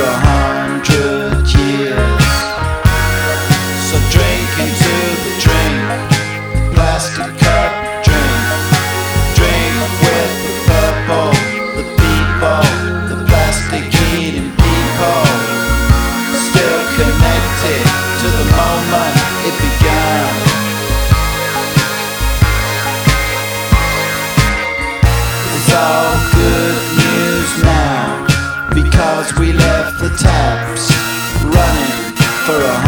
100 years. So drink into the drink, plastic cup drink. Drink with the purple, the people, the plastic eating people. Still connected to the moment it began. It's all good news now, because we left the taps running for